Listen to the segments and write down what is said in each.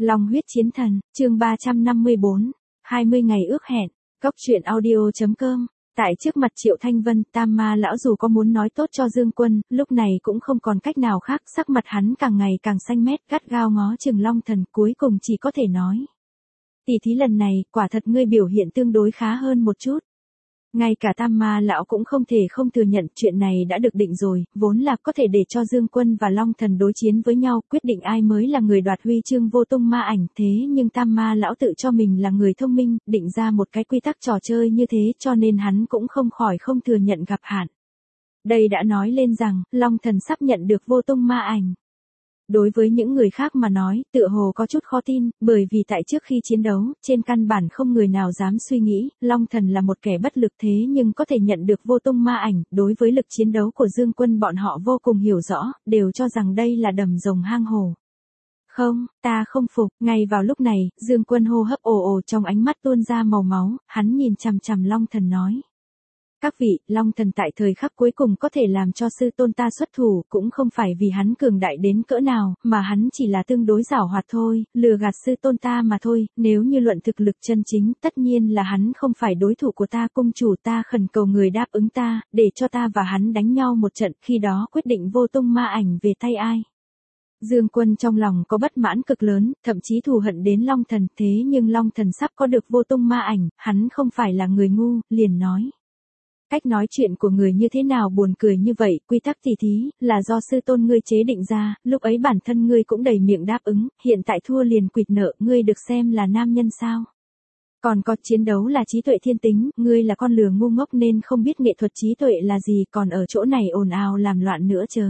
Long huyết chiến thần, chương 354, 20 ngày ước hẹn, Cốc truyện audio.com. Tại trước mặt Triệu Thanh Vân, Tam Ma lão dù có muốn nói tốt cho Dương Quân, lúc này cũng không còn cách nào khác, sắc mặt hắn càng ngày càng xanh mét, gắt gao ngó chừng Long Thần, cuối cùng chỉ có thể nói: "Tỷ thí lần này, quả thật ngươi biểu hiện tương đối khá hơn một chút." Ngay cả Tam Ma lão cũng không thể không thừa nhận chuyện này đã được định rồi, vốn là có thể để cho Dương Quân và Long Thần đối chiến với nhau, quyết định ai mới là người đoạt huy chương vô tung ma ảnh, thế nhưng Tam Ma lão tự cho mình là người thông minh, định ra một cái quy tắc trò chơi như thế, cho nên hắn cũng không khỏi không thừa nhận gặp hạn. Đây đã nói lên rằng, Long Thần sắp nhận được vô tung ma ảnh. Đối với những người khác mà nói, tựa hồ có chút khó tin, bởi vì tại trước khi chiến đấu, trên căn bản không người nào dám suy nghĩ, Long Thần là một kẻ bất lực thế nhưng có thể nhận được vô tung ma ảnh, đối với lực chiến đấu của Dương Quân bọn họ vô cùng hiểu rõ, đều cho rằng đây là đầm rồng hang hổ. "Không, ta không phục." Ngay vào lúc này, Dương Quân hô hấp ồ ồ, trong ánh mắt tuôn ra màu máu, hắn nhìn chằm chằm Long Thần nói: "Các vị, Long Thần tại thời khắc cuối cùng có thể làm cho sư tôn ta xuất thủ, cũng không phải vì hắn cường đại đến cỡ nào, mà hắn chỉ là tương đối giảo hoạt thôi, lừa gạt sư tôn ta mà thôi, nếu như luận thực lực chân chính, tất nhiên là hắn không phải đối thủ của ta, cung chủ, ta khẩn cầu người đáp ứng ta, để cho ta và hắn đánh nhau một trận, khi đó quyết định vô tung ma ảnh về tay ai." Dương Quân trong lòng có bất mãn cực lớn, thậm chí thù hận đến Long Thần, thế nhưng Long Thần sắp có được vô tung ma ảnh, hắn không phải là người ngu, liền nói: "Cách nói chuyện của người như thế nào buồn cười như vậy, quy tắc tỷ thí, là do sư tôn ngươi chế định ra, lúc ấy bản thân ngươi cũng đầy miệng đáp ứng, hiện tại thua liền quỵt nợ, ngươi được xem là nam nhân sao? Còn có chiến đấu là trí tuệ thiên tính, ngươi là con lừa ngu ngốc nên không biết nghệ thuật trí tuệ là gì, còn ở chỗ này ồn ào làm loạn nữa chớ."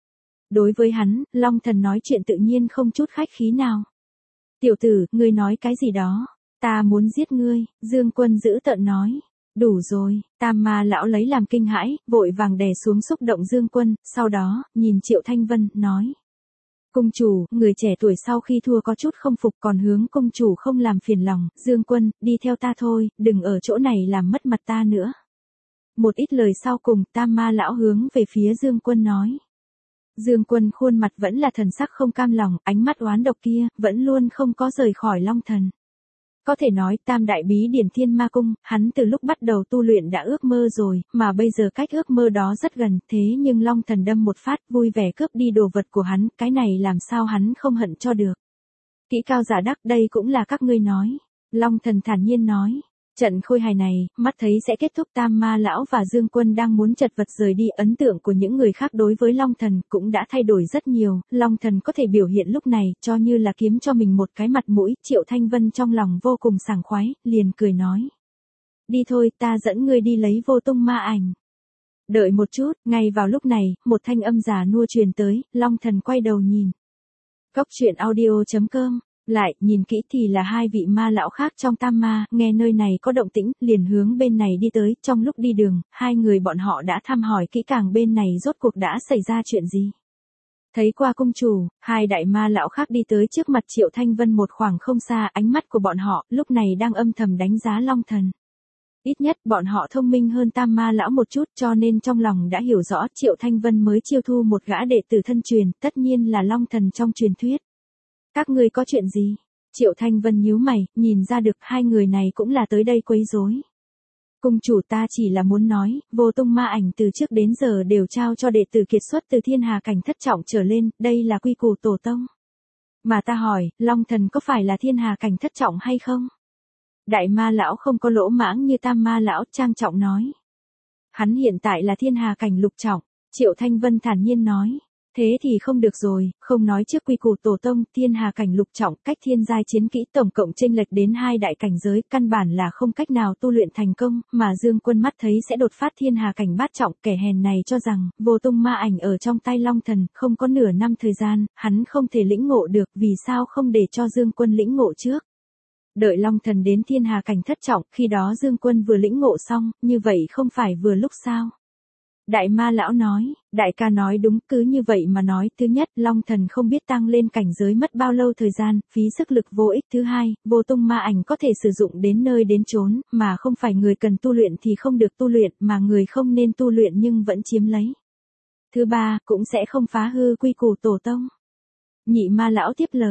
Đối với hắn, Long Thần nói chuyện tự nhiên không chút khách khí nào. "Tiểu tử, ngươi nói cái gì đó? Ta muốn giết ngươi." Dương Quân dữ tợn nói. "Đủ rồi." Tam Ma lão lấy làm kinh hãi, vội vàng đè xuống xúc động Dương Quân, sau đó, nhìn Triệu Thanh Vân, nói: "Cung chủ, người trẻ tuổi sau khi thua có chút không phục, còn hướng cung chủ không làm phiền lòng, Dương Quân, đi theo ta thôi, đừng ở chỗ này làm mất mặt ta nữa." Một ít lời sau cùng, Tam Ma lão hướng về phía Dương Quân nói. Dương Quân khuôn mặt vẫn là thần sắc không cam lòng, ánh mắt oán độc kia, vẫn luôn không có rời khỏi Long Thần. Có thể nói, Tam Đại Bí Điển Thiên Ma Cung, hắn từ lúc bắt đầu tu luyện đã ước mơ rồi, mà bây giờ cách ước mơ đó rất gần, thế nhưng Long Thần đâm một phát, vui vẻ cướp đi đồ vật của hắn, cái này làm sao hắn không hận cho được. "Kỹ cao giả đắc, đây cũng là các ngươi nói." Long Thần thản nhiên nói. Trận khôi hài này, mắt thấy sẽ kết thúc, Tam Ma lão và Dương Quân đang muốn chật vật rời đi, ấn tượng của những người khác đối với Long Thần cũng đã thay đổi rất nhiều, Long Thần có thể biểu hiện lúc này, cho như là kiếm cho mình một cái mặt mũi, Triệu Thanh Vân trong lòng vô cùng sảng khoái, liền cười nói: "Đi thôi, ta dẫn ngươi đi lấy vô tung ma ảnh." Đợi một chút, ngay vào lúc này, một thanh âm già nua truyền tới, Long Thần quay đầu nhìn. Cốc truyện audio.com. Lại, nhìn kỹ thì là hai vị ma lão khác trong Tam Ma, nghe nơi này có động tĩnh, liền hướng bên này đi tới, trong lúc đi đường, hai người bọn họ đã thăm hỏi kỹ càng bên này rốt cuộc đã xảy ra chuyện gì. Thấy qua cung chủ, hai đại ma lão khác đi tới trước mặt Triệu Thanh Vân một khoảng không xa, ánh mắt của bọn họ, lúc này đang âm thầm đánh giá Long Thần. Ít nhất, bọn họ thông minh hơn Tam Ma lão một chút, cho nên trong lòng đã hiểu rõ Triệu Thanh Vân mới chiêu thu một gã đệ tử thân truyền, tất nhiên là Long Thần trong truyền thuyết. "Các ngươi có chuyện gì?" Triệu Thanh Vân nhíu mày, nhìn ra được hai người này cũng là tới đây quấy rối. "Cung chủ, ta chỉ là muốn nói, vô tung ma ảnh từ trước đến giờ đều trao cho đệ tử kiệt xuất từ thiên hà cảnh thất trọng trở lên, đây là quy củ tổ tông. Mà ta hỏi, Long Thần có phải là thiên hà cảnh thất trọng hay không?" Đại Ma lão không có lỗ mãng như Tam Ma lão, trang trọng nói. "Hắn hiện tại là thiên hà cảnh lục trọng." Triệu Thanh Vân thản nhiên nói. "Thế thì không được rồi, không nói trước quy củ tổ tông, thiên hà cảnh lục trọng, cách thiên giai chiến kỹ tổng cộng chênh lệch đến hai đại cảnh giới, căn bản là không cách nào tu luyện thành công, mà Dương Quân mắt thấy sẽ đột phát thiên hà cảnh bát trọng, kẻ hèn này cho rằng, vô tung ma ảnh ở trong tay Long Thần, không có nửa năm thời gian, hắn không thể lĩnh ngộ được, vì sao không để cho Dương Quân lĩnh ngộ trước. Đợi Long Thần đến thiên hà cảnh thất trọng, khi đó Dương Quân vừa lĩnh ngộ xong, như vậy không phải vừa lúc sao?" Đại Ma lão nói, "Đại ca nói đúng, cứ như vậy mà nói, thứ nhất, Long Thần không biết tăng lên cảnh giới mất bao lâu thời gian, phí sức lực vô ích, thứ hai, vô tung ma ảnh có thể sử dụng đến nơi đến chốn, mà không phải người cần tu luyện thì không được tu luyện, mà người không nên tu luyện nhưng vẫn chiếm lấy. Thứ ba, cũng sẽ không phá hư quy củ tổ tông." Nhị Ma lão tiếp lời.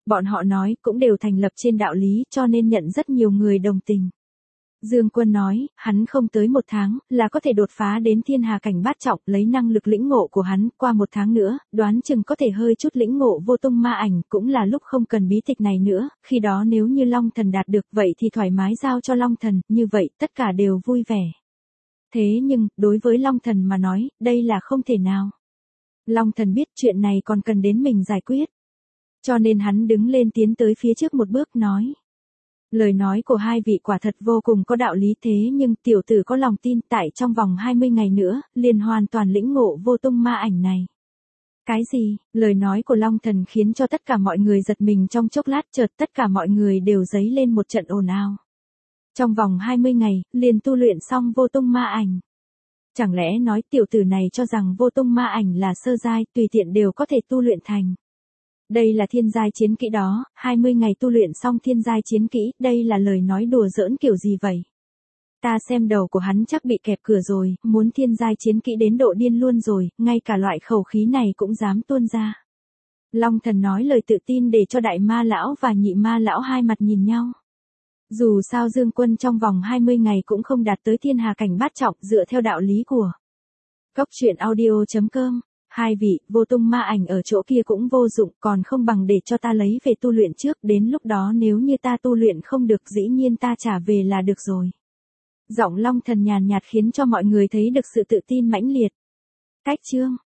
Bọn họ nói cũng đều thành lập trên đạo lý cho nên nhận rất nhiều người đồng tình. Dương Quân nói, hắn không tới 1 tháng, là có thể đột phá đến thiên hà cảnh bát trọng, lấy năng lực lĩnh ngộ của hắn, qua 1 tháng nữa, đoán chừng có thể hơi chút lĩnh ngộ vô tung ma ảnh, cũng là lúc không cần bí tịch này nữa, khi đó nếu như Long Thần đạt được vậy thì thoải mái giao cho Long Thần, như vậy tất cả đều vui vẻ. Thế nhưng, đối với Long Thần mà nói, đây là không thể nào. Long Thần biết chuyện này còn cần đến mình giải quyết. Cho nên hắn đứng lên tiến tới phía trước một bước nói. Lời nói của hai vị quả thật vô cùng có đạo lý thế nhưng tiểu tử có lòng tin tại trong vòng 20 ngày nữa, liền hoàn toàn lĩnh ngộ vô tung ma ảnh này. Cái gì? Lời nói của Long Thần khiến cho tất cả mọi người giật mình trong chốc lát chợt tất cả mọi người đều dấy lên một trận ồn ào. Trong vòng 20 ngày, liền tu luyện xong vô tung ma ảnh. Chẳng lẽ nói tiểu tử này cho rằng vô tung ma ảnh là sơ giai tùy tiện đều có thể tu luyện thành. Đây là thiên giai chiến kỹ đó, 20 ngày tu luyện xong thiên giai chiến kỹ, đây là lời nói đùa giỡn kiểu gì vậy? Ta xem đầu của hắn chắc bị kẹp cửa rồi, muốn thiên giai chiến kỹ đến độ điên luôn rồi, ngay cả loại khẩu khí này cũng dám tuôn ra. Long Thần nói lời tự tin để cho đại ma lão và nhị ma lão hai mặt nhìn nhau. Dù sao Dương Quân trong vòng 20 ngày cũng không đạt tới thiên hà cảnh bát trọng dựa theo đạo lý của Cốc truyện audio.com. Hai vị, vô tung ma ảnh ở chỗ kia cũng vô dụng, còn không bằng để cho ta lấy về tu luyện trước, đến lúc đó nếu như ta tu luyện không được dĩ nhiên ta trả về là được rồi. Giọng Long Thần nhàn nhạt khiến cho mọi người thấy được sự tự tin mãnh liệt. Cách chương